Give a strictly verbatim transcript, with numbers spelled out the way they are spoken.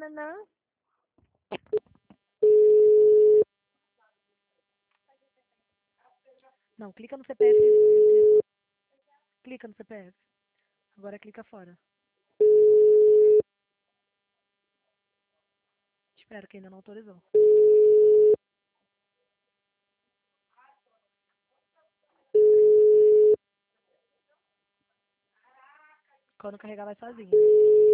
Nananã. Não, clica no C P F. e- e- Clica no C P F. Agora clica fora. Espera que ainda não autorizou. Quando carregar vai sozinho.